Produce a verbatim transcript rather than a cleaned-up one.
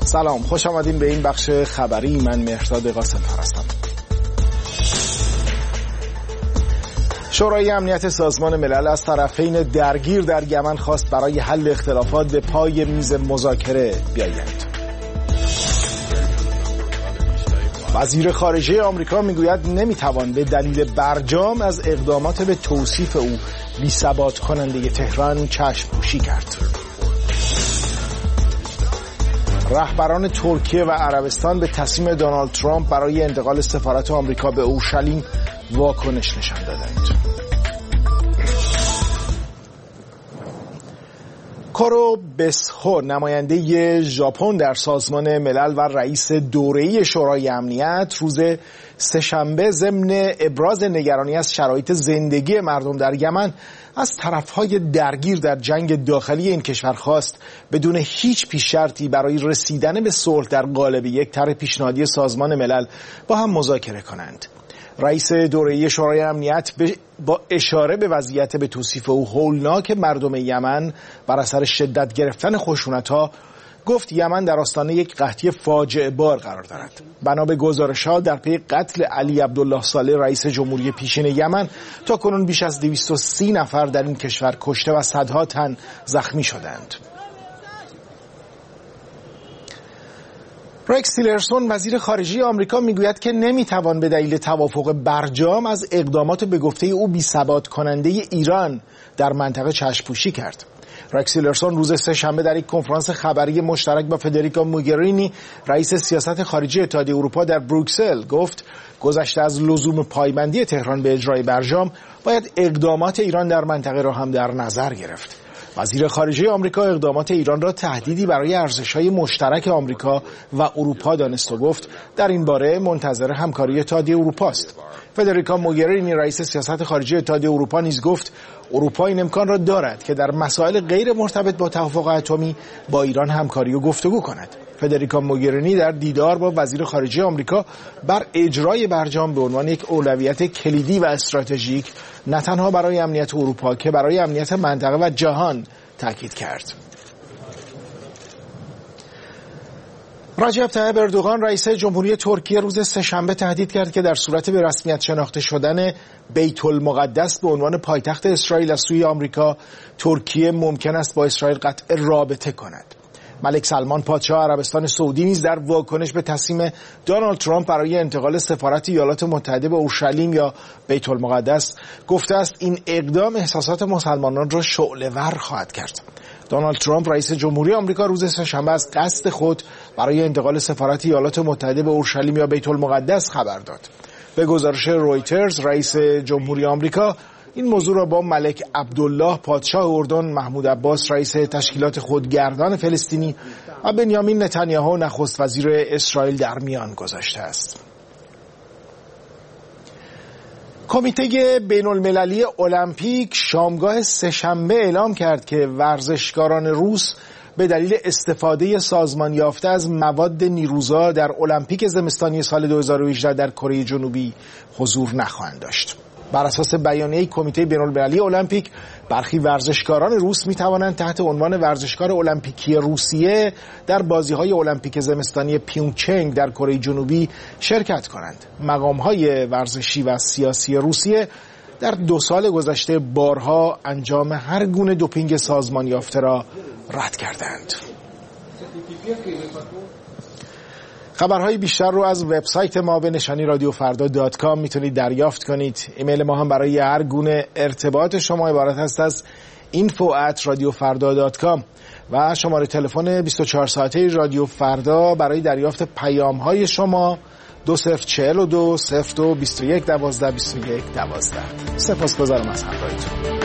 سلام، خوش آمدین به این بخش خبری. من مهرداد قاسم هستم. شورای امنیت سازمان ملل از طرفین درگیر در یمن خواست برای حل اختلافات به پای میز مذاکره بیایند. وزیر خارجه آمریکا میگوید نمیتوان به دلیل برجام از اقدامات به توصیف او بی‌ثبات کننده تهران چشم پوشی کرد. رهبران ترکیه و عربستان به تصمیم دونالد ترامپ برای انتقال سفارت آمریکا به اورشلیم واکنش نشان دادند. کورو بسخو، نماینده ژاپن در سازمان ملل و رئیس دوره‌ای شورای امنیت، روز سه‌شنبه ضمن ابراز نگرانی از شرایط زندگی مردم در یمن از طرف‌های درگیر در جنگ داخلی این کشور خواست بدون هیچ پیش شرطی برای رسیدن به صلح در قالب یک طرح پیشنهادی سازمان ملل با هم مذاکره کنند. رئیس دوره‌ای شورای امنیت با اشاره به وضعیت به توصیف او هولناک مردم یمن بر اثر شدت گرفتن خشونت‌ها گفت یمن در آستانه یک قحطی فاجعه بار قرار دارد. بنا به گزارش‌ها در پی قتل علی عبدالله صالح رئیس جمهوری پیشین یمن تا کنون بیش از دویست و سی نفر در این کشور کشته و صدها تن زخمی شدند. رکس تیلرسون، وزیر خارجه آمریکا، میگوید که نمیتوان به دلیل توافق برجام از اقدامات به گفته او بی‌ثبات کننده ایران در منطقه چشم‌پوشی کرد. رکس تیلرسون روز سه‌شنبه در یک کنفرانس خبری مشترک با فدریکا موگرینی، رئیس سیاست خارجی اتحادیه اروپا، در بروکسل گفت گذشته از لزوم پایبندی تهران به اجرای برجام، باید اقدامات ایران در منطقه را هم در نظر گرفت. وزیر خارجه آمریکا اقدامات ایران را تهدیدی برای ارزش‌های مشترک آمریکا و اروپا دانست و گفت در این باره منتظر همکاری اتحادیه اروپا است. فدریکا موگرینی، رئیس سیاست خارجی اتحادیه اروپا، نیز گفت اروپا این امکان را دارد که در مسائل غیر مرتبط با توافق اتمی با ایران همکاری و گفتگو کند. فدریکا موگرینی در دیدار با وزیر خارجه آمریکا بر اجرای برجام به عنوان یک اولویت کلیدی و استراتژیک نه تنها برای امنیت اروپا که برای امنیت منطقه و جهان تاکید کرد. رجب طیب اردوغان، رئیس جمهوری ترکیه، روز سه‌شنبه تهدید کرد که در صورت به رسمیت شناخته شدن بیت المقدس به عنوان پایتخت اسرائیل از سوی آمریکا، ترکیه ممکن است با اسرائیل قطع رابطه کند. ملک سلمان، پادشاه عربستان سعودی، نیز در واکنش به تصمیم دونالد ترامپ برای انتقال سفارت ایالات متحده به اورشلیم یا بیت المقدس گفته است این اقدام احساسات مسلمانان را شعله‌ور خواهد کرد. دونالد ترامپ، رئیس جمهوری آمریکا، روز سه‌شنبه از قصد خود برای انتقال سفارت ایالات متحده به اورشلیم یا بیت المقدس خبر داد. به گزارش رویترز، رئیس جمهوری آمریکا این موضوع را با ملک عبدالله، پادشاه اردن، محمود عباس، رئیس تشکیلات خودگردان فلسطینی، و بنیامین نتانیاهو، نخست وزیر اسرائیل، در میان گذاشته است. کمیته بین المللی المپیک شامگاه سه‌شنبه اعلام کرد که ورزشکاران روس به دلیل استفاده سازمان یافته از مواد نیروزا در المپیک زمستانی سال دو هزار و هجده در کره جنوبی حضور نخواهند داشت. بر اساس بیانیه کمیته بین المللی المپیک، برخی ورزشکاران روس می توانند تحت عنوان ورزشکار المپیکی روسیه در بازی‌های المپیک زمستانی پیونگچنگ در کره جنوبی شرکت کنند. مقام‌های ورزشی و سیاسی روسیه در دو سال گذشته بارها انجام هر گونه دوپینگ سازمان یافته را رد کردند. خبرهای بیشتر رو از وبسایت ما به نشانی رادیو فردا دات کام میتونید دریافت کنید. ایمیل ما هم برای هر گونه ارتباط شما عبارت است از اینفو ات رادیو فردا دات کام و شماره تلفن بیست و چهار ساعته رادیو فردا برای دریافت پیام‌های شما دو صفر چهل و دو صفر دو بیست و یک دوازده بیست و یک دوازده. سپاسگزارم از همراهیتون.